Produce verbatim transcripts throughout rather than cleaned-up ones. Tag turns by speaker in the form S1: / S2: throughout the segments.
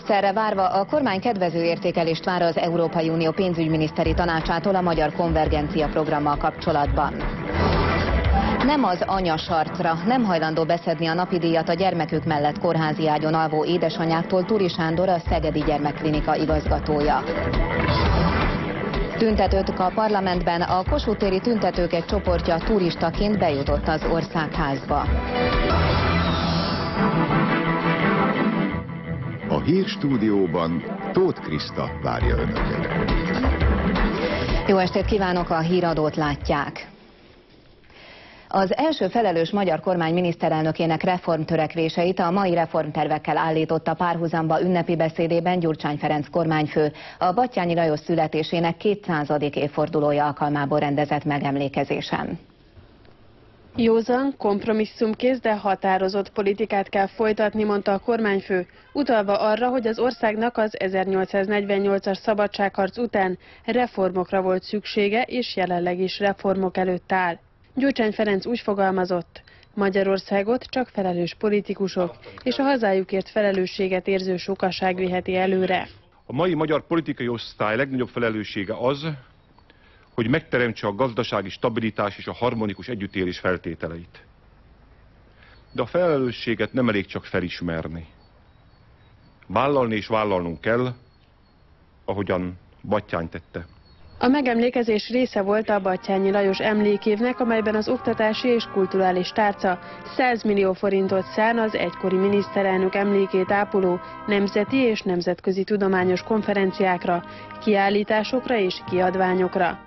S1: Ősszel várva a kormány kedvező értékelést vár az Európai Unió pénzügyminiszteri tanácsától a magyar konvergencia programmal kapcsolatban. Nem az anyasarcra, nem hajlandó beszedni a napidíjat a gyermekük mellett kórházi ágyon alvó édesanyáktól Turi Sándor, a Szegedi Gyermekklinika igazgatója. Tüntetők a parlamentben, a Kossuth téri tüntetők egy csoportja turistaként bejutott az Országházba.
S2: A hírstúdióban Tóth Kriszta várja Önöket.
S1: Jó estét kívánok, a híradót látják. Az első felelős magyar kormány miniszterelnökének reformtörekvéseit a mai reformtervekkel állította párhuzamba ünnepi beszédében Gyurcsány Ferenc kormányfő a Batthyány Lajos születésének kétszázadik évfordulója alkalmából rendezett megemlékezésen.
S3: Józan, kompromisszumkész, de határozott politikát kell folytatni, mondta a kormányfő, utalva arra, hogy az országnak az ezernyolcszáznegyvennyolcas szabadságharc után reformokra volt szüksége, és jelenleg is reformok előtt áll. Gyurcsány Ferenc úgy fogalmazott, Magyarországot csak felelős politikusok és a hazájukért felelősséget érző sokaság viheti előre.
S4: A mai magyar politikai osztály legnagyobb felelőssége az, hogy megteremtse a gazdasági stabilitás és a harmonikus együttélés feltételeit. De a felelősséget nem elég csak felismerni. Vállalni és vállalnunk kell, ahogyan Batthyány tette.
S3: A megemlékezés része volt a Batthyányi Lajos emlékévnek, amelyben az oktatási és kulturális tárca száz millió forintot szán az egykori miniszterelnök emlékét ápoló nemzeti és nemzetközi tudományos konferenciákra, kiállításokra és kiadványokra.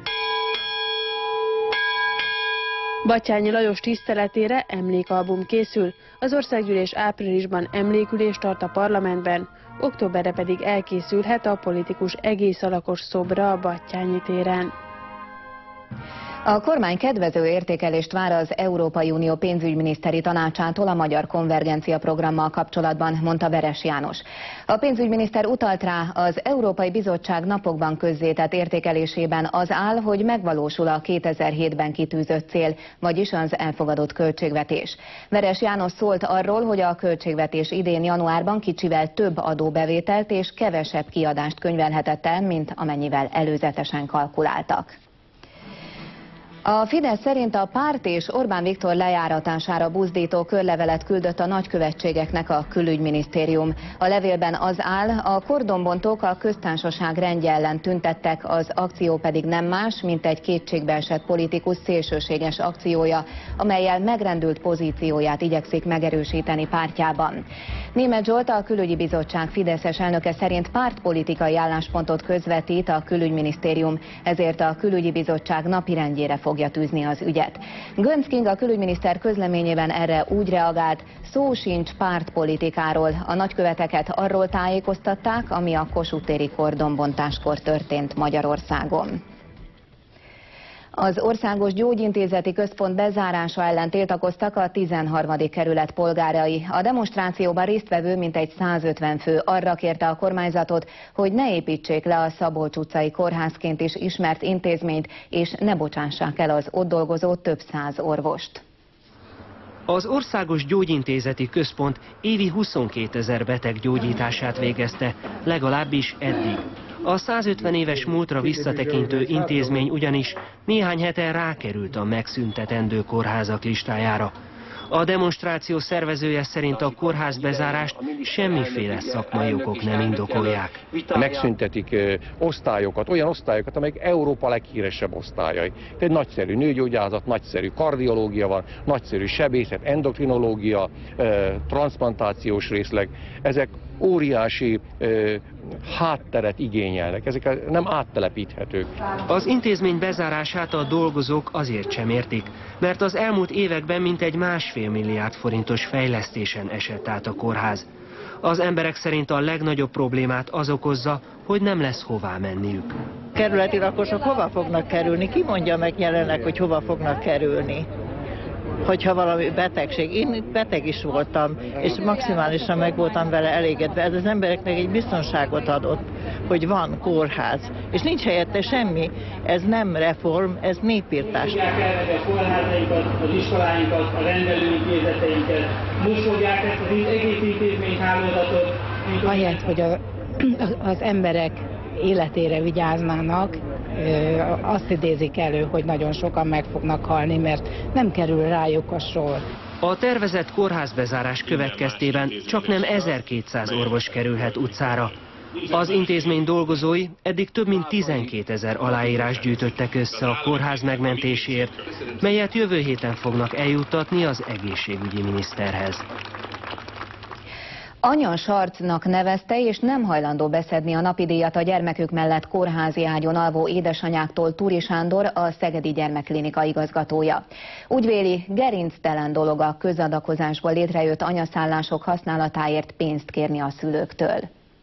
S3: Batthyányi Lajos tiszteletére emlékalbum készül, az országgyűlés áprilisban emlékülést tart a parlamentben, októberre pedig elkészülhet a politikus egész alakos szobra a Batthyányi téren.
S1: A kormány kedvező értékelést vár az Európai Unió pénzügyminiszteri tanácsától a magyar konvergencia programmal kapcsolatban, mondta Veres János. A pénzügyminiszter utalt rá, az Európai Bizottság napokban közzétett értékelésében az áll, hogy megvalósul a kétezer-hétben kitűzött cél, vagyis az elfogadott költségvetés. Veres János szólt arról, hogy a költségvetés idén januárban kicsivel több adóbevételt és kevesebb kiadást könyvelhetett el, mint amennyivel előzetesen kalkuláltak. A Fidesz szerint a párt és Orbán Viktor lejáratására buzdító körlevelet küldött a nagykövetségeknek a külügyminisztérium. A levélben az áll, a kordonbontók a köztársaság rendje ellen tüntettek, az akció pedig nem más, mint egy kétségbeesett politikus szélsőséges akciója, amellyel megrendült pozícióját igyekszik megerősíteni pártjában. Németh Zsolt, a Külügyi Bizottság fideszes elnöke szerint pártpolitikai álláspontot közvetít a külügyminisztérium, ezért a Külügyi Bizottság napirendjére fogja tűzni az ügyet. Göncz Kinga külügyminiszter közleményében erre úgy reagált, szó sincs pártpolitikáról, a nagyköveteket arról tájékoztatták, ami a Kossuth téri kordonbontáskor történt Magyarországon. Az Országos Gyógyintézeti Központ bezárása ellen tiltakoztak a tizenharmadik kerület polgárai. A demonstrációban résztvevő mintegy százötven fő arra kérte a kormányzatot, hogy ne építsék le a Szabolcs utcai kórházként is ismert intézményt, és ne bocsássák el az ott dolgozó több száz orvost.
S5: Az Országos Gyógyintézeti Központ évi huszonkétezer beteg gyógyítását végezte, legalábbis eddig. A százötven éves múltra visszatekintő intézmény ugyanis néhány hete rákerült a megszüntetendő kórházak listájára. A demonstráció szervezője szerint a kórház bezárást semmiféle szakmai okok nem indokolják.
S6: Megszüntetik ö, osztályokat, olyan osztályokat, amelyek Európa leghíresebb osztályai. Egy nagyszerű nőgyógyászat, nagyszerű kardiológia van, nagyszerű sebészet, endokrinológia, ö, transzplantációs részleg. Ezek óriási ö, hátteret igényelnek, ezek nem áttelepíthetők.
S5: Az intézmény bezárását a dolgozók azért sem értik, mert az elmúlt években mintegy másfél milliárd forintos fejlesztésen esett át a kórház. Az emberek szerint a legnagyobb problémát az okozza, hogy nem lesz hová menniük.
S7: Kerületi lakosok hova fognak kerülni? Ki mondja meg jelenleg, hogy hova fognak kerülni? Hogyha valami betegség. Én beteg is voltam, és maximálisan meg voltam vele elégedve. Ez az embereknek egy biztonságot adott, hogy van kórház, és nincs helyette semmi. Ez nem reform, ez népírtás.
S8: A kórházainkat, az iskoláinkat, a rendelőintézeteinket, most fogják ezt az egész intézményhálózatot
S9: ahelyett, hogy a, az emberek életére vigyáznának, azt idézik elő, hogy nagyon sokan meg fognak halni, mert nem kerül rájuk a sor.
S5: A tervezett kórházbezárás következtében csaknem ezerkétszáz orvos kerülhet utcára. Az intézmény dolgozói eddig több mint tizenkétezer aláírás gyűjtöttek össze a kórház megmentéséért, melyet jövő héten fognak eljuttatni az egészségügyi miniszterhez.
S1: Anya sarcnak nevezte, és nem hajlandó beszedni a napidíjat a gyermekük mellett kórházi ágyon alvó édesanyáktól Turi Sándor, a Szegedi Gyermekklinika igazgatója. Úgy véli, gerinctelen dolog a közadakozásból létrejött anyaszállások használatáért pénzt kérni a szülőktől.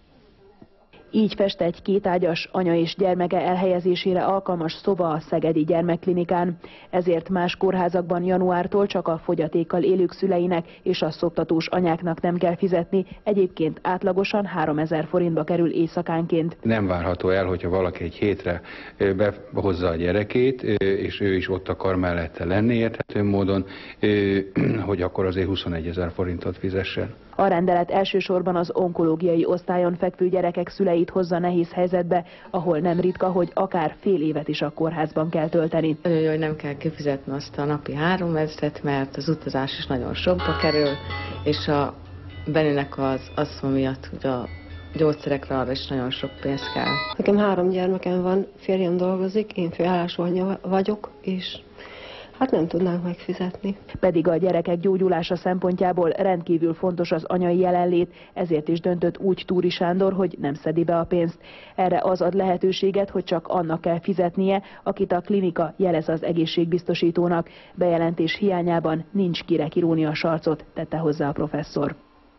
S10: Így fest egy kétágyas anya és gyermeke elhelyezésére alkalmas szoba a Szegedi Gyermekklinikán. Ezért más kórházakban januártól csak a fogyatékkal élők szüleinek és a szoptatós anyáknak nem kell fizetni, egyébként átlagosan háromezer forintba kerül éjszakánként.
S11: Nem várható el, hogyha valaki egy hétre behozza a gyerekét, és ő is ott akar mellette lenni érthető módon, hogy akkor azért huszonegyezer forintot fizessen.
S10: A rendelet elsősorban az onkológiai osztályon fekvő gyerekek szüleit hozza nehéz helyzetbe, ahol nem ritka, hogy akár fél évet is a kórházban kell tölteni.
S12: Nagyon jó, hogy nem kell kifizetni azt a napi háromezret, mert az utazás is nagyon sokba kerül, és a Beninek az asztma miatt, hogy a gyógyszerekre arra is nagyon sok pénz kell.
S13: Nekem három gyermekem van, férjem dolgozik, én főállású anya vagyok, és hát nem tudnánk megfizetni.
S10: Pedig a gyerekek gyógyulása szempontjából rendkívül fontos az anyai jelenlét, ezért is döntött úgy Turi Sándor, hogy nem szedi be a pénzt. Erre az ad lehetőséget, hogy csak annak kell fizetnie, akit a klinika jelez az egészségbiztosítónak. Bejelentés hiányában nincs kire kirúni a sarcot, tette hozzá a professzor.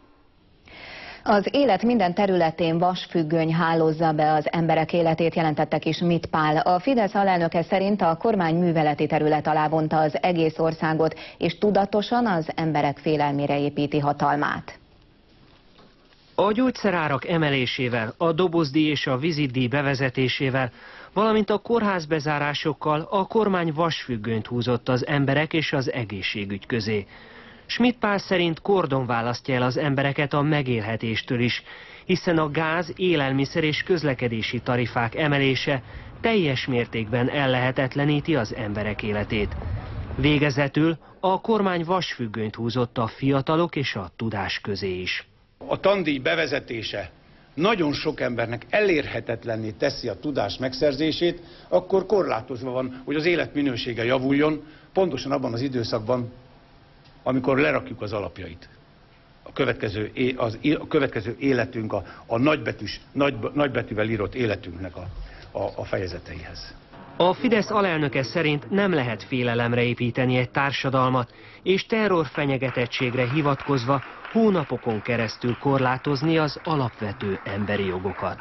S1: Az élet minden területén vasfüggöny hálózza be az emberek életét, jelentette ki Schmidt Pál. A Fidesz alelnöke szerint a kormány műveleti terület alá vonta az egész országot, és tudatosan az emberek félelmére építi hatalmát.
S5: A gyógyszerárak emelésével, a dobozdíj és a vizitdíj bevezetésével, valamint a kórházbezárásokkal a kormány vasfüggönyt húzott az emberek és az egészségügy közé. Schmidt Pál szerint kordon választja el az embereket a megélhetéstől is, hiszen a gáz, élelmiszer és közlekedési tarifák emelése teljes mértékben ellehetetleníti az emberek életét. Végezetül a kormány vasfüggönyt húzott a fiatalok és a tudás közé is.
S14: A tandíj bevezetése nagyon sok embernek elérhetetlenné teszi a tudás megszerzését, akkor korlátozva van, hogy az életminősége javuljon, pontosan abban az időszakban, amikor lerakjuk az alapjait. A következő, az, a következő életünk, a, a nagybetűs, nagy, nagybetűvel írott életünknek a, a, a fejezeteihez.
S5: A Fidesz alelnöke szerint nem lehet félelemre építeni egy társadalmat, és terrorfenyegetettségre hivatkozva hónapokon keresztül korlátozni az alapvető emberi jogokat.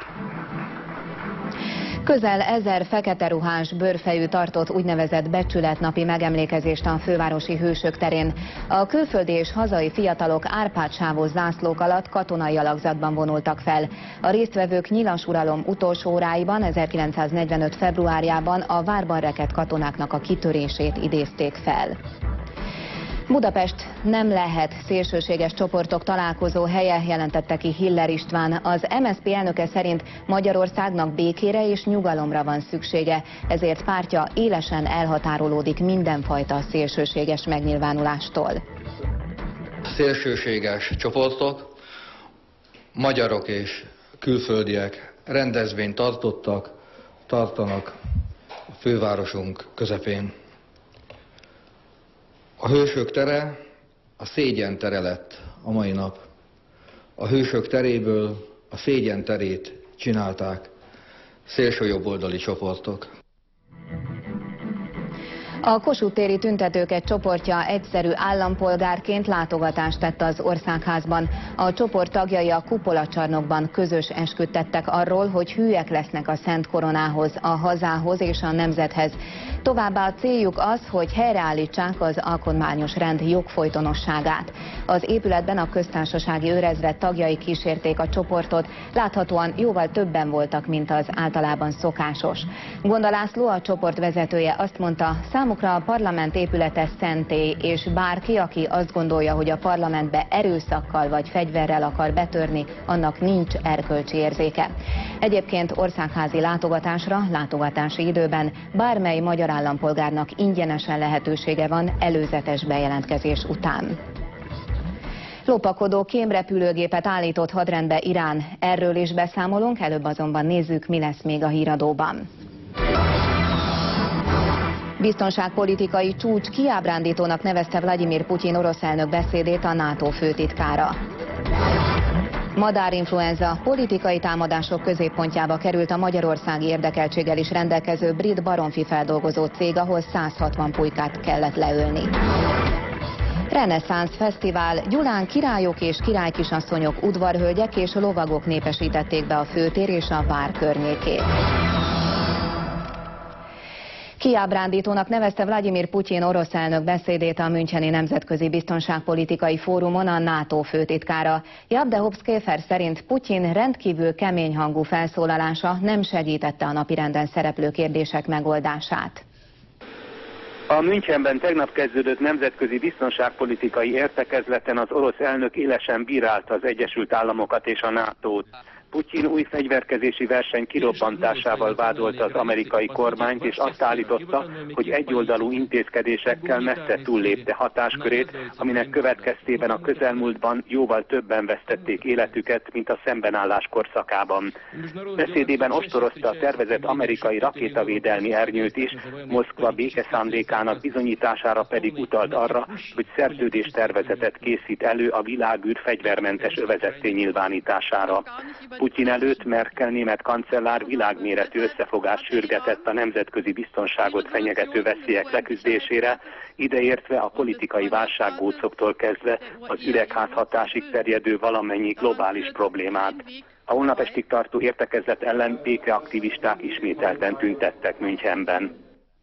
S1: Közel ezer fekete ruhás bőrfejű tartott úgynevezett becsületnapi megemlékezést a fővárosi Hősök terén. A külföldi és hazai fiatalok árpádsávos zászlók alatt katonai alakzatban vonultak fel. A résztvevők nyilasuralom utolsó óráiban ezerkilencszáznegyvenöt februárjában a várban rekedt katonáknak a kitörését idézték fel. Budapest nem lehet szélsőséges csoportok találkozó helye, jelentette ki Hiller István. Az em es zé pé elnöke szerint Magyarországnak békére és nyugalomra van szüksége, ezért pártja élesen elhatárolódik mindenfajta szélsőséges megnyilvánulástól.
S15: Szélsőséges csoportok, magyarok és külföldiek rendezvényt tartottak, tartanak a fővárosunk közepén. A Hősök tere a szégyen tere lett a mai nap. A Hősök teréből a szégyen terét csinálták szélsőjobboldali csoportok.
S1: A Kossuth téri tüntetők egy csoportja egyszerű állampolgárként látogatást tett az Országházban. A csoport tagjai a kupolacsarnokban közös esküt tettek arról, hogy hűek lesznek a Szent Koronához, a hazához és a nemzethez. Továbbá a céljuk az, hogy helyreállítsák az alkotmányos rend jogfolytonosságát. Az épületben a köztársasági őrezred tagjai kísérték a csoportot, láthatóan jóval többen voltak, mint az általában szokásos. Gonda László, a csoport vezetője azt mondta, számára Számukra a parlament épülete szentély, és bárki, aki azt gondolja, hogy a parlamentbe erőszakkal vagy fegyverrel akar betörni, annak nincs erkölcsi érzéke. Egyébként országházi látogatásra, látogatási időben bármely magyar állampolgárnak ingyenesen lehetősége van előzetes bejelentkezés után. Lopakodó kémrepülőgépet állított hadrendbe Irán. Erről is beszámolunk, előbb azonban nézzük, mi lesz még a híradóban. Biztonságpolitikai csúcs kiábrándítónak nevezte Vladimir Putyin orosz elnök beszédét a NATO főtitkára. Madárinfluenza, politikai támadások középpontjába került a magyarországi érdekeltséggel is rendelkező brit baromfi feldolgozó cég, ahol száz hatvan pulykát kellett leölni. Reneszánsz fesztivál, Gyulán királyok és királykisasszonyok, udvarhölgyek és lovagok népesítették be a főtér és a vár környékét. Kiábrándítónak nevezte Vladimir Putyin orosz elnök beszédét a Müncheni Nemzetközi Biztonságpolitikai Fórumon a NATO főtitkára. Jabdehovszkéfer szerint Putyin rendkívül kemény hangú felszólalása nem segítette a napirenden szereplő kérdések megoldását.
S16: A Münchenben tegnap kezdődött nemzetközi biztonságpolitikai értekezleten az orosz elnök élesen bírálta az Egyesült Államokat és a nátót. Putyin új fegyverkezési verseny kirobbantásával vádolta az amerikai kormányt, és azt állította, hogy egyoldalú intézkedésekkel messze túllépte hatáskörét, aminek következtében a közelmúltban jóval többen vesztették életüket, mint a szembenállás korszakában. Beszédében ostorozta a tervezett amerikai rakétavédelmi ernyőt is, Moszkva békeszándékának bizonyítására pedig utalt arra, hogy szerződéstervezetet készít elő a világűr fegyvermentes övezetté nyilvánítására. Putyin előtt Merkel német kancellár világméretű összefogást sürgetett a nemzetközi biztonságot fenyegető veszélyek leküzdésére, ideértve a politikai válsággócoktól kezdve az üvegházhatásig terjedő valamennyi globális problémát. A holnap estig tartó értekezlet ellen békeaktivisták ismételten tüntettek Münchenben.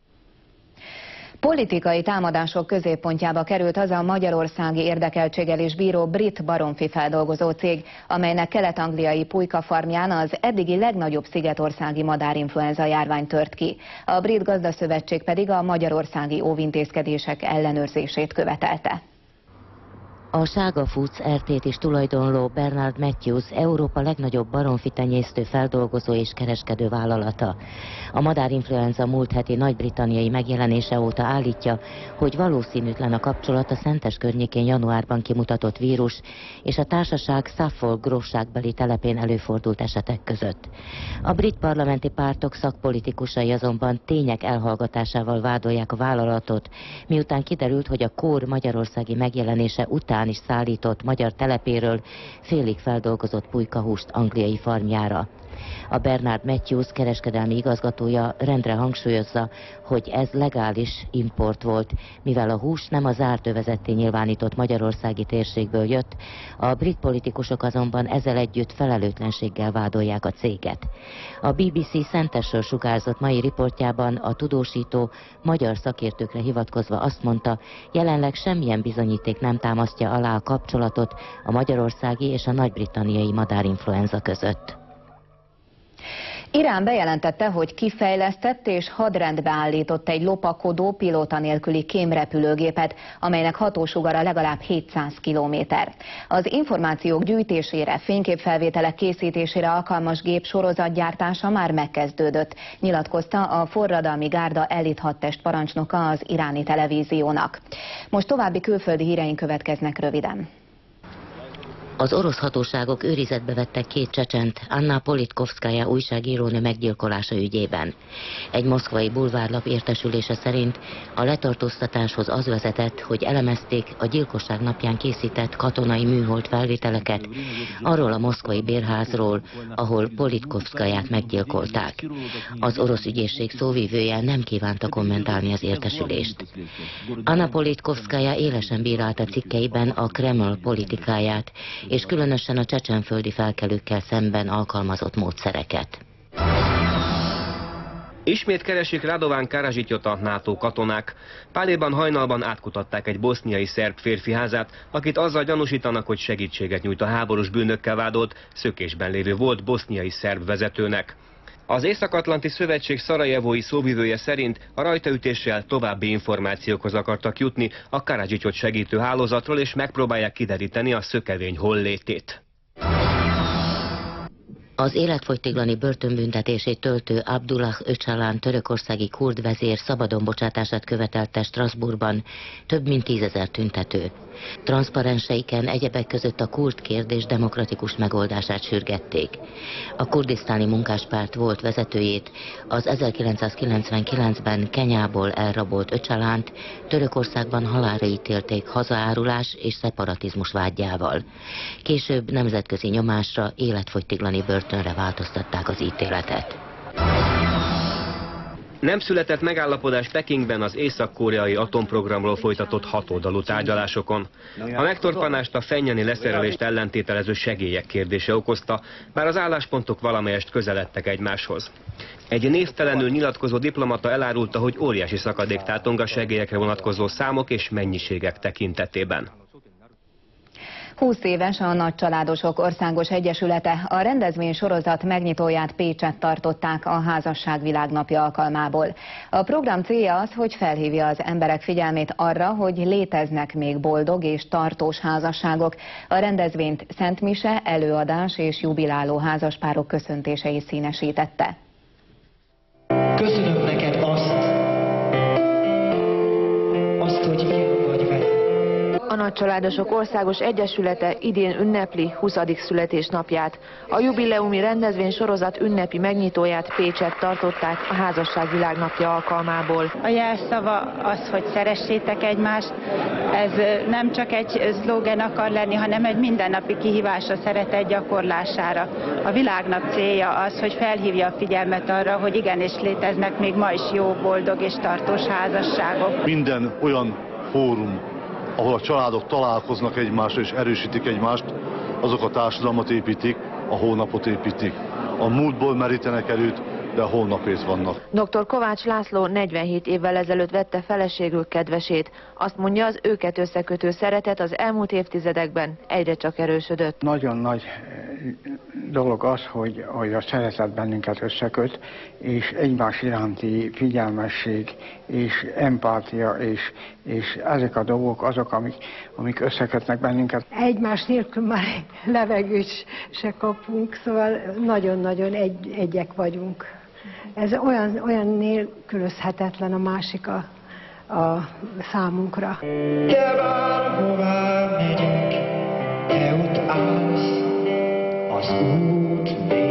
S1: Politikai támadások középpontjába került az a magyarországi érdekeltséggel is bíró brit baromfi feldolgozó cég, amelynek kelet-angliai pulykafarmján az eddigi legnagyobb szigetországi madárinfluenza járvány tört ki. A Brit Gazdaszövetség pedig a magyarországi óvintézkedések ellenőrzését követelte.
S17: A Sága Foods er té-t is tulajdonló Bernard Matthews Európa legnagyobb baromfi tenyésztő, feldolgozó és kereskedő vállalata. A madárinfluenza múlt heti nagy-britanniai megjelenése óta állítja, hogy valószínűtlen a kapcsolat a Szentes környékén januárban kimutatott vírus és a társaság Suffolk grófságbeli telepén előfordult esetek között. A brit parlamenti pártok szakpolitikusai azonban tények elhallgatásával vádolják a vállalatot, miután kiderült, hogy a kór magyarországi megjelenése után is szállított magyar telepéről félig feldolgozott pulykahúst angliai farmjára. A Bernard Matthews kereskedelmi igazgatója rendre hangsúlyozza, hogy ez legális import volt, mivel a hús nem a zárt övezetté nyilvánított magyarországi térségből jött, a brit politikusok azonban ezzel együtt felelőtlenséggel vádolják a céget. A bé bé cé Szentesről sugárzott mai riportjában a tudósító magyar szakértőkre hivatkozva azt mondta, jelenleg semmilyen bizonyíték nem támasztja alá a kapcsolatot a magyarországi és a nagy-britanniai madárinfluenza között.
S1: Irán bejelentette, hogy kifejlesztett és hadrendbe állított egy lopakodó, pilóta nélküli kémrepülőgépet, amelynek hatósugara legalább hétszáz kilométer. Az információk gyűjtésére, fényképfelvételek készítésére alkalmas gép sorozatgyártása már megkezdődött, nyilatkozta a forradalmi gárda elit hadtest parancsnoka az iráni televíziónak. Most további külföldi híreink következnek röviden.
S17: Az orosz hatóságok őrizetbe vettek két csecsent Anna Politkovszkaja újságírónő meggyilkolása ügyében. Egy moszkvai bulvárlap értesülése szerint a letartóztatáshoz az vezetett, hogy elemezték a gyilkosság napján készített katonai műhold felvételeket arról a moszkvai bérházról, ahol Politkovszkaját meggyilkolták. Az orosz ügyészség szóvivője nem kívánta kommentálni az értesülést. Anna Politkovszkaja élesen bírálta cikkeiben a Kreml politikáját, és különösen a csecsenföldi felkelőkkel szemben alkalmazott módszereket.
S18: Ismét keresik Radován Karazsityot a NATO katonák. Páléban hajnalban átkutatták egy boszniai szerb férfi házát, akit azzal gyanúsítanak, hogy segítséget nyújt a háborús bűnökkel vádolt, szökésben lévő volt boszniai szerb vezetőnek. Az Észak-Atlanti Szövetség szarajevói szóvivője szerint a rajtaütéssel további információkhoz akartak jutni a Karadzsicsot segítő hálózatról, és megpróbálják kideríteni a szökevény hollétét.
S17: Az életfogytiglani börtönbüntetését töltő Abdullah Öcalan törökországi kurd vezér szabadon bocsátását követelte Strasbourgban több mint tízezer tüntető. Transzparenseiken egyebek között a kurd kérdés demokratikus megoldását sürgették. A kurdisztáni munkáspárt volt vezetőjét, az ezerkilencszázkilencvenkilencben Kenyából elrabolt Öcalant Törökországban halálra ítélték hazaárulás és szeparatizmus vádjával. Később nemzetközi nyomásra életfogytiglani börtönre változtatták az ítéletet.
S18: Nem született megállapodás Pekingben az észak-koreai atomprogramról folytatott hatoldalú tárgyalásokon. A megtorpanást a fennyeni leszerelést ellentételező segélyek kérdése okozta, bár az álláspontok valamelyest közeledtek egymáshoz. Egy névtelenül nyilatkozó diplomata elárulta, hogy óriási szakadék tátong a segélyekre vonatkozó számok és mennyiségek tekintetében.
S1: húsz éves a Nagycsaládosok Országos Egyesülete. A rendezvény sorozat megnyitóját Pécsett tartották a Házasság Világnapja alkalmából. A program célja az, hogy felhívja az emberek figyelmét arra, hogy léteznek még boldog és tartós házasságok. A rendezvényt szentmise, előadás és jubiláló házaspárok köszöntései színesítette.
S19: Köszönöm neked azt, azt, hogy ilyen vagy velem.
S10: A Nagycsaládosok Országos Egyesülete idén ünnepli huszadik születésnapját. A jubileumi rendezvény sorozat ünnepi megnyitóját Pécsett tartották a Házasság Világnapja alkalmából.
S20: A jelszava az, hogy szeressétek egymást. Ez nem csak egy szlógen akar lenni, hanem egy mindennapi kihívás a szeretet gyakorlására. A világnap célja az, hogy felhívja a figyelmet arra, hogy igenis léteznek még ma is jó, boldog és tartós házasságok.
S21: Minden olyan fórum, ahol a családok találkoznak egymással és erősítik egymást, azok a társadalmat építik, a holnapot építik. A múltból merítenek előtt, de a holnapért vannak.
S10: doktor Kovács László negyvenhét évvel ezelőtt vette feleségül kedvesét. Azt mondja, az őket összekötő szeretet az elmúlt évtizedekben egyre csak erősödött.
S22: Nagyon nagy dolog az, hogy, hogy a szeretet bennünket összeköt, és egymás iránti figyelmesség, és empátia, és, és ezek a dolgok azok, amik, amik összekötnek bennünket.
S13: Egymás nélkül már levegőt se kapunk, szóval nagyon-nagyon egy, egyek vagyunk. Ez olyan, olyan nélkülözhetetlen a másik a, a számunkra.
S19: De bárhová megyek, te ott állsz az út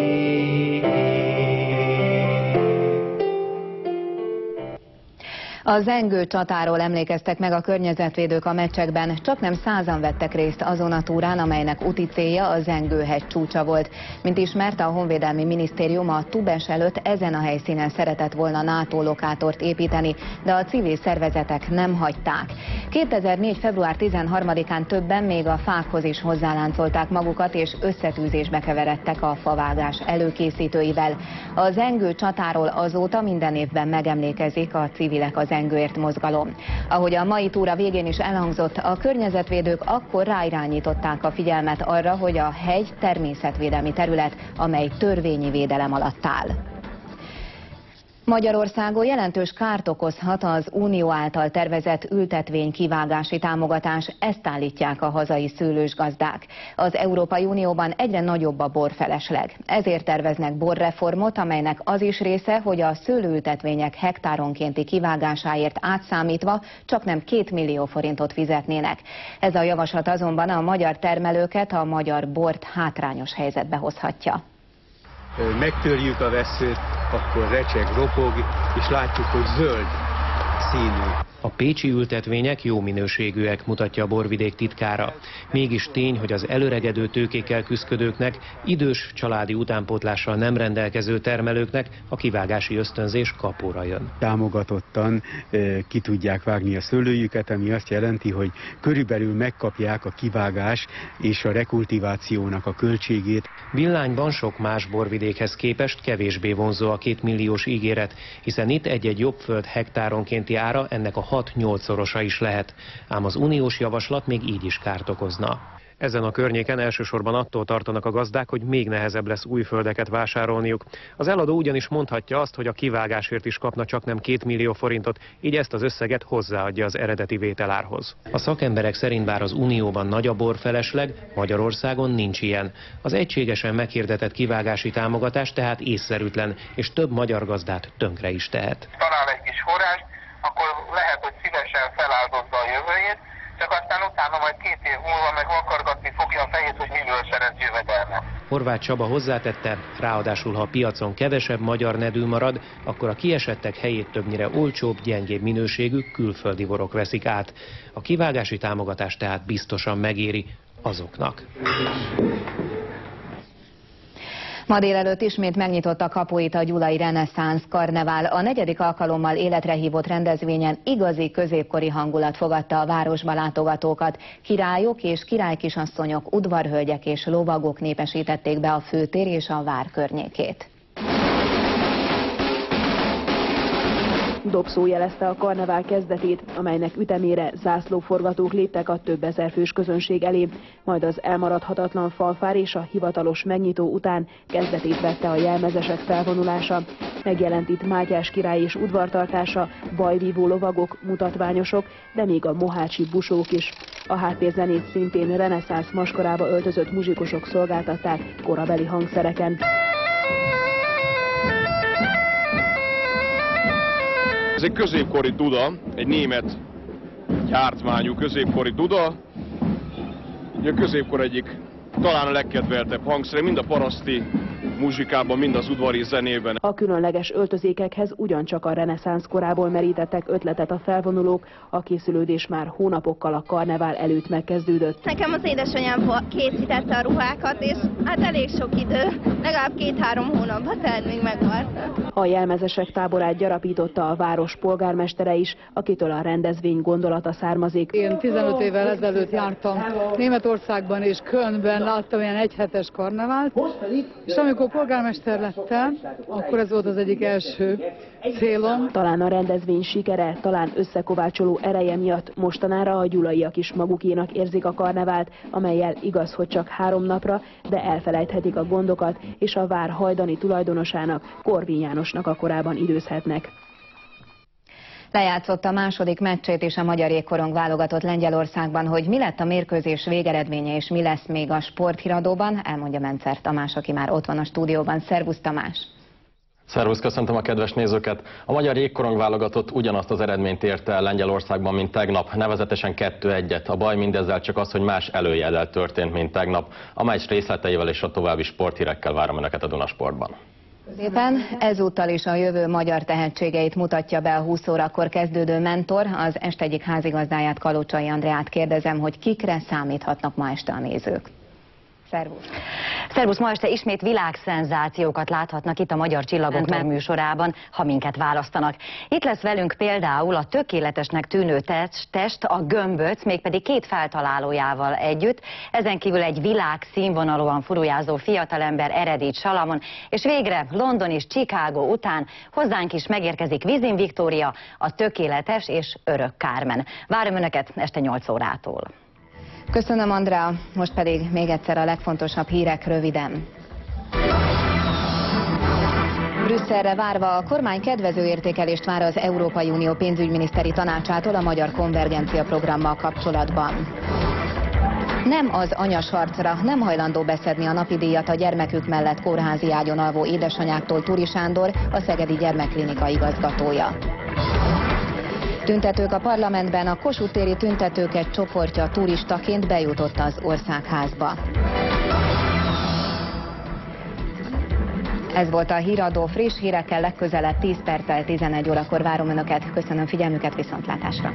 S1: A zengő csatáról emlékeztek meg a környezetvédők a meccsekben, csaknem százan vettek részt azon a túrán, amelynek úti célja a Zengő-hegy csúcsa volt. Mint ismert, a Honvédelmi Minisztérium a Tubes előtt ezen a helyszínen szeretett volna NATO lokátort építeni, de a civil szervezetek nem hagyták. kétezer-négy. február tizenharmadikán többen még a fákhoz is hozzáláncolták magukat, és összetűzésbe keveredtek a favágás előkészítőivel. A zengő csatáról azóta minden évben megemlékezik a civilek az Zengőért mozgalom. Ahogy a mai túra végén is elhangzott, a környezetvédők akkor ráirányították a figyelmet arra, hogy a hegy természetvédelmi terület, amely törvényi védelem alatt áll. Magyarországon jelentős kárt okozhat az Unió által tervezett ültetvény kivágási támogatás, ezt állítják a hazai szőlősgazdák. Az Európai Unióban egyre nagyobb a borfelesleg. Ezért terveznek borreformot, amelynek az is része, hogy a szőlőültetvények hektáronkénti kivágásáért átszámítva csaknem két millió forintot fizetnének. Ez a javaslat azonban a magyar termelőket, a magyar bort hátrányos helyzetbe hozhatja.
S23: Megtörjük a vesszőt, akkor recseg, ropog, és látjuk, hogy zöld színű.
S5: A pécsi ültetvények jó minőségűek, mutatja a borvidék titkára. Mégis tény, hogy az előregedő tőkékkel küszködőknek, idős családi utánpótlással nem rendelkező termelőknek a kivágási ösztönzés kapóra jön.
S11: Támogatottan e, ki tudják vágni a szőlőjüket, ami azt jelenti, hogy körülbelül megkapják a kivágás és a rekultivációnak a költségét.
S5: Villányban sok más borvidékhez képest kevésbé vonzó a kétmilliós ígéret, hiszen itt egy-egy jobb föld hektáronkénti ára ennek a hat-nyolcszorosa is lehet, ám az uniós javaslat még így is kárt okozna.
S2: Ezen a környéken elsősorban attól tartanak a gazdák, hogy még nehezebb lesz új földeket vásárolniuk. Az eladó ugyanis mondhatja azt, hogy a kivágásért is kapna csaknem két millió forintot, így ezt az összeget hozzáadja az eredeti vételárhoz. A szakemberek szerint bár az Unióban nagy a borfelesleg, Magyarországon nincs ilyen. Az egységesen meghirdetett kivágási támogatás tehát észszerűtlen, és több magyar gazdát tönkre is tehet.
S3: Talál egy kis forrás, akkor lehet, hogy szívesen feláldozza a jövőjét, csak aztán utána majd két év múlva meg vakargatni fogja a fejét, hogy miből szerez jövedelmet.
S2: Horváth Csaba hozzátette, ráadásul ha a piacon kevesebb magyar nedű marad, akkor a kiesettek helyét többnyire olcsóbb, gyengébb minőségű külföldi borok veszik át. A kivágási támogatás tehát biztosan megéri azoknak.
S1: Ma délelőtt ismét megnyitotta kapuit a Gyulai Reneszánsz Karnevál. A negyedik alkalommal életre hívott rendezvényen igazi középkori hangulat fogadta a városba látogatókat. Királyok és királykisasszonyok, udvarhölgyek és lovagok népesítették be a főtér és a vár környékét.
S10: Dobszó jelezte a karnevál kezdetét, amelynek ütemére zászlóforgatók léptek a több ezer fős közönség elé, majd az elmaradhatatlan fanfár és a hivatalos megnyitó után kezdetét vette a jelmezesek felvonulása. Megjelent itt Mátyás király és udvartartása, bajvívó lovagok, mutatványosok, de még a mohácsi busók is. A háttérzenét szintén reneszánsz maskorába öltözött muzsikusok szolgáltatták korabeli hangszereken.
S4: Ez egy középkori duda, egy német gyártmányú középkori duda. Ugye a középkor egyik talán a legkedveltebb hangszere, mind a paraszti muzsikában, mind az udvari zenében.
S10: A különleges öltözékekhez ugyancsak a reneszánsz korából merítettek ötletet a felvonulók, a készülődés már hónapokkal a karnevál előtt megkezdődött.
S24: Nekem az édesanyám készítette a ruhákat, és hát elég sok idő, legalább két-három hónapba telt, még megvarta.
S10: A jelmezesek táborát gyarapította a város polgármestere is, akitől a rendezvény gondolata származik.
S25: Én tizenöt évvel ezelőtt jártam Németországban és Kölnben, láttam ilyen egyhetes karnevált, és amikor polgármester lettem, akkor ez volt az egyik első célom.
S10: Talán a rendezvény sikere, talán összekovácsoló ereje miatt mostanára a gyulaiak is magukénak érzik a karnevált, amellyel igaz, hogy csak három napra, de elfelejthetik a gondokat, és a vár hajdani tulajdonosának, Korvin Jánosnak a korában időzhetnek.
S1: Lejátszott a második meccsét is a magyar jégkorong válogatott Lengyelországban. Hogy mi lett a mérkőzés végeredménye és mi lesz még a sporthíradóban, elmondja Mencer Tamás, aki már ott van a stúdióban. Szervusz Tamás!
S26: Szervusz, köszöntöm a kedves nézőket! A magyar jégkorong válogatott ugyanazt az eredményt érte el Lengyelországban, mint tegnap, nevezetesen kettő egyet. A baj mindezzel csak az, hogy más előjellel történt, mint tegnap. A meccs részleteivel és a további sporthírekkel várom Önöket a Dunasportban.
S1: Szépen ezúttal is a jövő magyar tehetségeit mutatja be a húsz órakor kezdődő Mentor. Az este egyik házigazdáját, Kalocsai Andreát kérdezem, hogy kikre számíthatnak ma este a nézők. Szervusz!
S27: Szervusz, ma este ismét világszenzációkat láthatnak itt a Magyar Csillagok műsorában, ha minket választanak. Itt lesz velünk például a tökéletesnek tűnő test, a gömböc, mégpedig két feltalálójával együtt. Ezen kívül egy világszínvonalúan furujázó fiatalember, Eredith Salamon, és végre London és Chicago után hozzánk is megérkezik Vizin Viktória, a tökéletes és örök Carmen. Várom Önöket este nyolc órától.
S1: Köszönöm, Andrea, most pedig még egyszer a legfontosabb hírek röviden. Brüsszelre várva a kormány kedvező értékelést vár az Európai Unió pénzügyminiszteri tanácsától a magyar konvergencia programmal kapcsolatban. Nem az anyasarcra, nem hajlandó beszedni a napi díjat a gyermekük mellett kórházi ágyon alvó édesanyáktól Turi Sándor, a Szegedi Gyermekklinika igazgatója. Tüntetők a parlamentben, a Kossuth téri tüntetők egy csoportja turistaként bejutott az Országházba. Ez volt a híradó, friss hírekkel legközelebb tíz perccel tizenegy órakor várom Önöket. Köszönöm figyelmüket, viszontlátásra!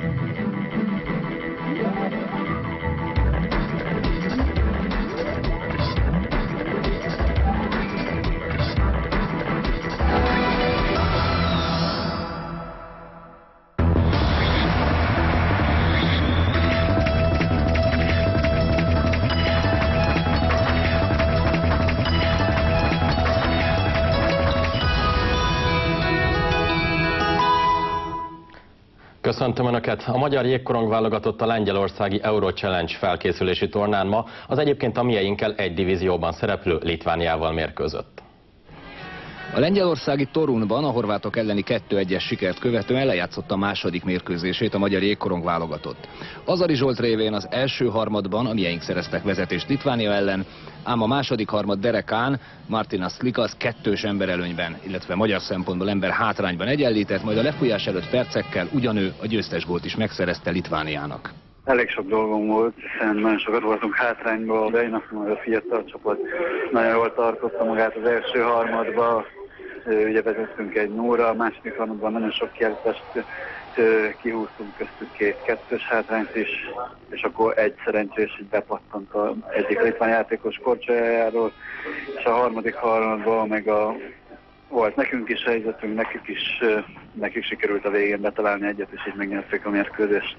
S26: Köszöntöm Önöket! A magyar jégkorong válogatott a lengyelországi Euro Challenge felkészülési tornán ma az egyébként a mieinkkel egy divízióban szereplő Litvániával mérkőzött.
S6: A lengyelországi Torunban a horvátok elleni kettő egyes sikert követően lejátszotta a második mérkőzését a magyar jégkorong válogatott. Azari Zsolt révén az első harmadban a mieink szereztek vezetést Litvánia ellen, ám a második harmad derekán Martinas Klikas kettős emberelőnyben, illetve magyar szempontból ember hátrányban egyenlített, majd a lefújás előtt percekkel ugyanő a győztes gólt is megszerezte Litvániának.
S7: Elég sok dolgom volt, hiszen nagyon sokat voltunk hátrányban, de én azt mondom, hogy a fiatal csapat nagyon jól tartotta magát az első harmadba. Ugye vezettünk egy nullra, a második harmadban nagyon sok kiállítást kihúztunk, köztük két kettős hátrányt is, és akkor egy szerencsés így bepattant az egyik litván játékos korcsolyájáról, és a harmadik harmadban meg a, volt nekünk is helyzetünk, nekik is, nekik sikerült a végén betalálni egyet, és így megnyerték a mérkőzést.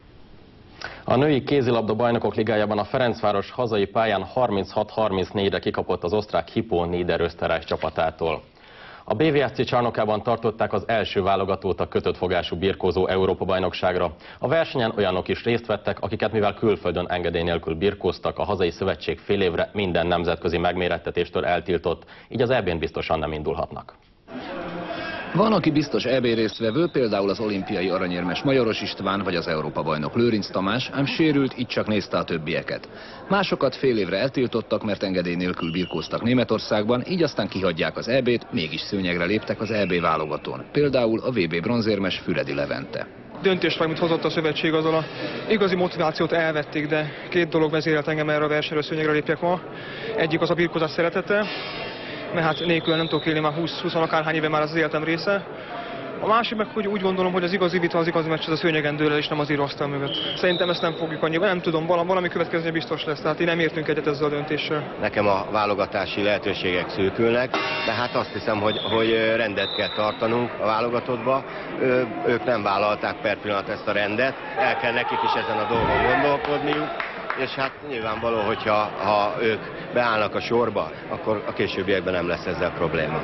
S26: A női kézilabda bajnokok ligájában a Ferencváros hazai pályán harminchat harmincnégyre kikapott az osztrák Hypo Niederösterreich csapatától. A bé vé es cé csarnokában tartották az első válogatót a kötött fogású birkózó Európa-bajnokságra. A versenyen olyanok is részt vettek, akiket mivel külföldön engedély nélkül birkóztak, a hazai szövetség fél évre minden nemzetközi megmérettetéstől eltiltott, így az é bén biztosan nem indulhatnak.
S6: Van, aki biztos é bé résztvevő, például az olimpiai aranyérmes Majoros István vagy az Európa-bajnok Lőrinc Tamás, ám sérült, így csak nézte a többieket. Másokat fél évre eltiltottak, mert engedély nélkül birkóztak Németországban, így aztán kihagyják az é bét, mégis szőnyegre léptek az é bé válogatón. Például a vé bé bronzérmes Füredi Levente.
S8: Döntés, amit hozott a szövetség, azon a igazi motivációt elvették, de két dolog vezérelt engem erre a versenyre, szőnyegre lépjek ma. Egyik az a birkózás szeretete, mert hát nélkül nem tudok élni, már húsz-húsz akárhány éve már az életem része. A másik meg, hogy úgy gondolom, hogy az igazi vita, az igazi meccs az a szőnyegen dől el, és nem az íróasztal mögött. Szerintem ezt nem fogjuk annyira, nem tudom, valami következmény biztos lesz, tehát én nem értünk egyet ezzel a döntéssel.
S9: Nekem a válogatási lehetőségek szűkülnek, de hát azt hiszem, hogy, hogy rendet kell tartanunk a válogatottba. Ő, ők nem vállalták per pillanat ezt a rendet, el kell nekik is ezen a dolgon gondolkodniuk. És hát nyilvánvaló, hogyha ha ők beállnak a sorba, akkor a későbbiekben nem lesz ezzel probléma.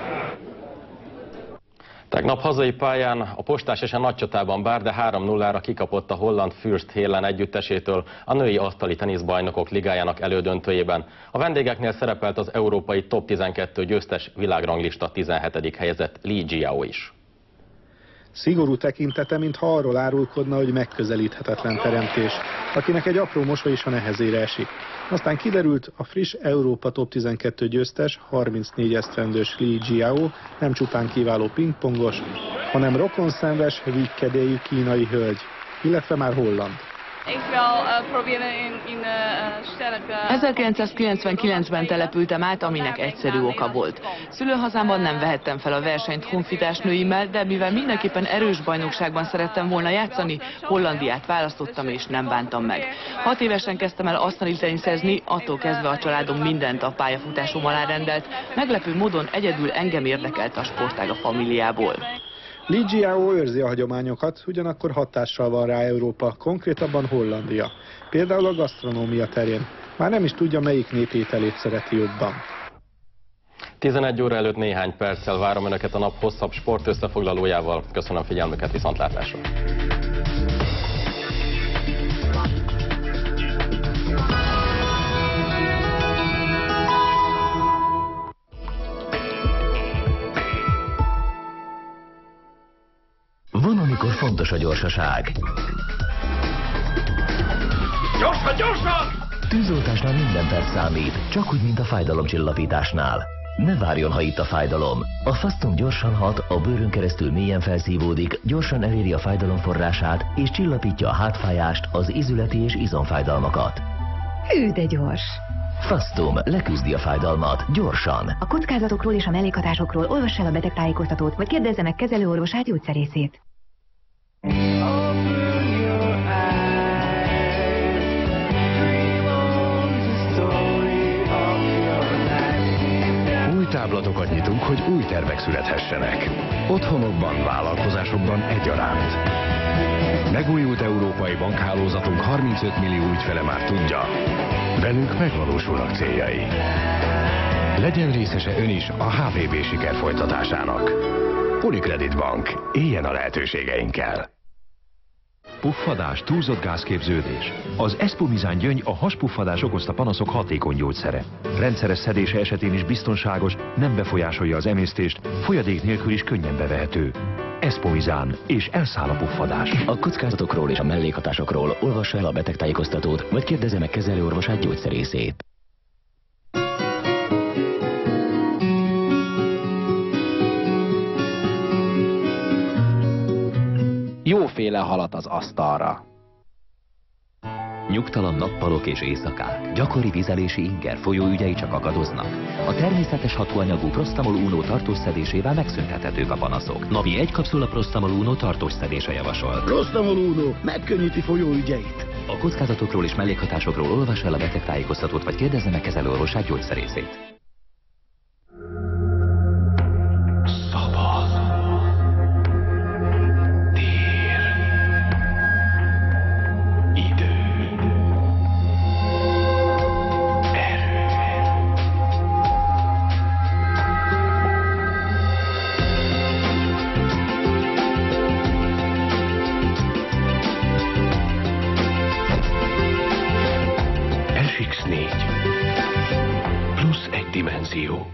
S26: Tegnap hazai pályán a Postás es nagy csatában bár, de három nullára kikapott a holland Fürst Hélen együttesétől a női asztali teniszbajnokok ligájának elődöntőjében. A vendégeknél szerepelt az európai top tizenkettő győztes világranglista tizenhetedik helyezett Li Jiao is.
S12: Szigorú tekintete, mintha arról árulkodna, hogy megközelíthetetlen teremtés, akinek egy apró mosoly is a nehezére esik. Aztán kiderült, a friss Európa top tizenkettő győztes, harmincnégy esztendős Li Jiao nem csupán kiváló pingpongos, hanem rokonszenves, vígkedélyű kínai hölgy, illetve már holland.
S10: ezerkilencszázkilencvenkilencben települtem át, aminek egyszerű oka volt. Szülőhazámban nem vehettem fel a versenyt honfitársnőimmel, de mivel mindenképpen erős bajnokságban szerettem volna játszani, Hollandiát választottam és nem bántam meg. Hat évesen kezdtem el asztali teniszezni, attól kezdve a családom mindent a pályafutásom alá rendelt. Meglepő módon egyedül engem érdekelt a sportág a familiából.
S12: Li Jiao őrzi a hagyományokat, ugyanakkor hatással van rá Európa, konkrétabban Hollandia. Például a gasztronómia terén. Már nem is tudja, melyik népételét szereti jobban.
S26: tizenegy óra előtt néhány perccel várom Önöket a nap hosszabb sportösszefoglalójával. Köszönöm figyelmüket, viszontlátásra!
S14: Van, amikor fontos a gyorsaság.
S15: Gyorsan, gyorsan!
S14: Tűzoltásnál minden perc számít, csak úgy, mint a fájdalomcsillapításnál. Ne várjon, ha itt a fájdalom. A Fastum gyorsan hat, a bőrön keresztül mélyen felszívódik, gyorsan eléri a fájdalom forrását, és csillapítja a hátfájást, az izületi és izomfájdalmakat.
S28: Hű, de gyors!
S14: Fastum leküzdi a fájdalmat, gyorsan.
S28: A kockázatokról és a mellékhatásokról olvass el a betegtájékoztatót, vagy kérdezze meg kezelőorvosát, gyógyszerészét.
S29: Új táblatokat nyitunk, hogy új tervek születhessenek. Otthonokban, vállalkozásokban egyaránt. Megújult európai bankhálózatunk harmincöt millió ügyfele már tudja. Velünk megvalósulnak céljai. Legyen részese ön is a há vé bé siker folytatásának. Unicredit Bank. Éljen a lehetőségeinkkel.
S13: Puffadás, túlzott gázképződés. Az Espumizán gyöngy a haspuffadás okozta panaszok hatékony gyógyszere. Rendszeres szedése esetén is biztonságos, nem befolyásolja az emésztést, folyadék nélkül is könnyen bevehető. Espumizán, és elszáll a puffadás.
S14: A kockázatokról és a mellékhatásokról olvassa el a betegtájékoztatót, vagy kérdezze meg kezelőorvosát, gyógyszerészét.
S16: Jóféle halat az asztalra.
S14: Nyugtalan nappalok és éjszakák, gyakori vizelési inger folyóügyei csak akadoznak. A természetes hatóanyagú Prostamol Uno tartós szedésével megszüntethetők a panaszok. Napi egy kapszula Prostamol Uno tartós szedése javasolt.
S16: Prostamol Uno megkönnyíti folyóügyeit.
S14: A kockázatokról és mellékhatásokról olvassa el a betegtájékoztatót, vagy kérdezze meg kezelőorvosát, gyógyszerészét.
S29: ef iksz négy. Plusz egy dimenzió.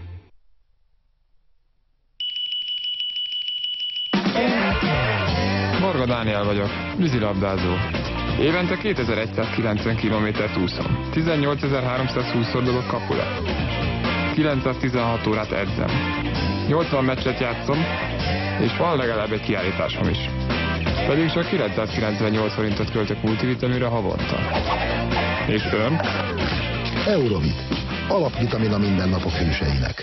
S17: Varga Dániel vagyok, vízilabdázó. Évente kétezer-egyszázkilencven kilométert úszom. tizennyolcezer-háromszázhúsz szordulok kapura. kilencszáztizenhat órát edzem. nyolcvan meccset játszom, és van legalább egy kiállításom is. Pedig csak kilencszázkilencvennyolc forintot költök multivitaminra havonta. És ön?
S18: Eurovit. Alapvitamina mindennapok hőseinek.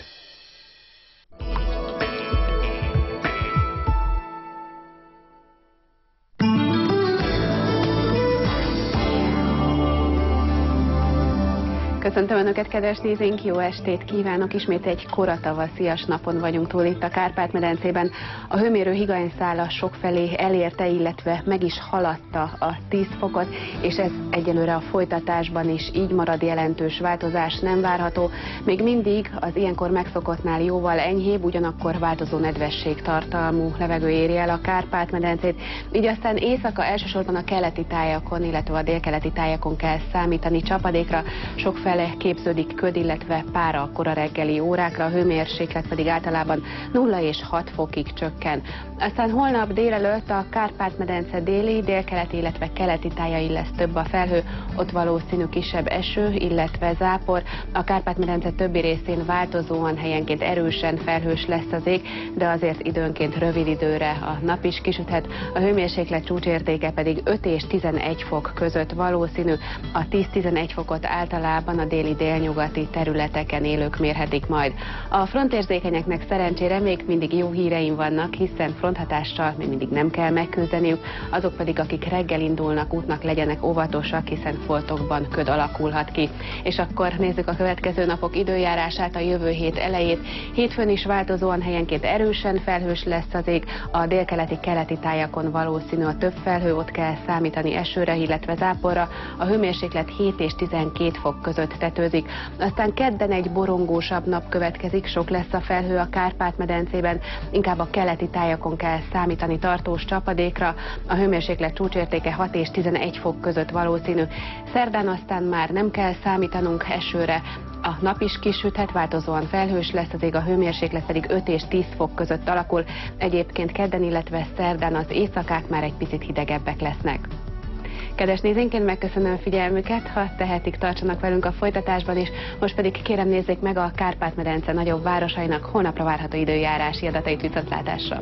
S19: Köszöntöm Önöket, kedves nézőink, jó estét kívánok! Ismét egy koratavaszias napon vagyunk túl itt a Kárpát-medencében. A hőmérő higanyszála sokfelé elérte, illetve meg is haladta a tíz fokot, és ez egyelőre a folytatásban is így marad, jelentős változás nem várható. Még mindig az ilyenkor megszokottnál jóval enyhébb, ugyanakkor változó nedvesség tartalmú levegő éri el a Kárpát-medencét, így aztán éjszaka elsősorban a keleti tájakon, illetve a délkeleti tájakon kell számítani csapadékra, sokfelé képződik köd, illetve pára a kora reggeli órákra, a hőmérséklet pedig általában nulla és hat fokig csökken. Aztán holnap délelőtt a Kárpát-medence déli, délkeleti, illetve keleti tájain lesz több a felhő, ott valószínű kisebb eső, illetve zápor. A Kárpát-medence többi részén változóan, helyenként erősen felhős lesz az ég, de azért időnként rövid időre a nap is kisüthet, a hőmérséklet csúcsértéke pedig öt és tizenegy fok között valószínű, a tíz-tizenegy fokot általában a déli délnyugati területeken élők mérhetik majd. A frontérzékenyeknek szerencsére még mindig jó híreim vannak, hiszen fronthatással még mindig nem kell megküzdeniük, azok pedig, akik reggel indulnak útnak, legyenek óvatosak, hiszen foltokban köd alakulhat ki. És akkor nézzük a következő napok időjárását, a jövő hét elejét. Hétfőn is változóan, helyenként erősen felhős lesz az ég, a délkeleti keleti tájakon valószínű a több felhő, ott kell számítani esőre, illetve záporra, a hőmérséklet hét és tizenkét fok között tetőzik. Aztán kedden egy borongósabb nap következik, sok lesz a felhő a Kárpát-medencében, inkább a keleti tájakon kell számítani tartós csapadékra, a hőmérséklet csúcsértéke hat és tizenegy fok között valószínű. Szerdán aztán már nem kell számítanunk esőre, a nap is kisüthet, változóan felhős lesz az ég, a hőmérséklet pedig öt és tíz fok között alakul. Egyébként kedden, illetve szerdán az éjszakák már egy picit hidegebbek lesznek. Kedves nézőink, megköszönöm figyelmüket, ha tehetik, tartsanak velünk a folytatásban is, most pedig kérem nézzék meg a Kárpát-medence nagyobb városainak holnapra várható időjárási adatait viszontlátásra.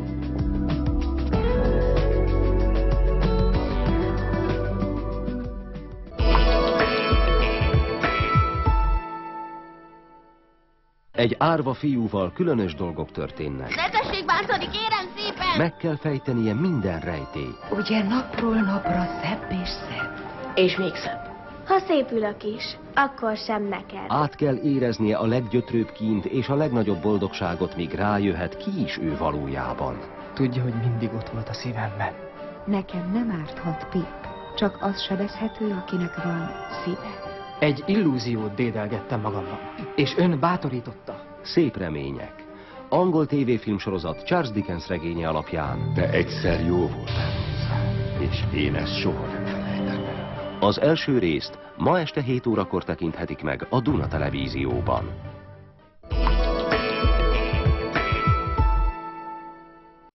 S20: Egy árva fiúval különös dolgok történnek.
S19: Ne tessék bántani, kérem szépen!
S20: Meg kell fejtenie minden rejtély.
S19: Ugye napról napra szebb és szebb. És még szebb.
S21: Ha szépülök is, akkor sem neked.
S20: Át kell éreznie a leggyötrőbb kínt és a legnagyobb boldogságot, míg rájöhet, ki is ő valójában.
S22: Tudja, hogy mindig ott volt a szívemben.
S20: Nekem nem árthat Pip, csak az sebezhető, akinek van szíve.
S22: Egy illúziót dédelgettem magamban, és ön bátorította.
S20: Szép remények. Angol tévéfilmsorozat Charles Dickens regénye alapján.
S29: De egyszer jó voltál hozzá.
S20: és én ezt soha nem felejtem.
S14: Az első részt ma este hét órakor tekinthetik meg a Duna Televízióban.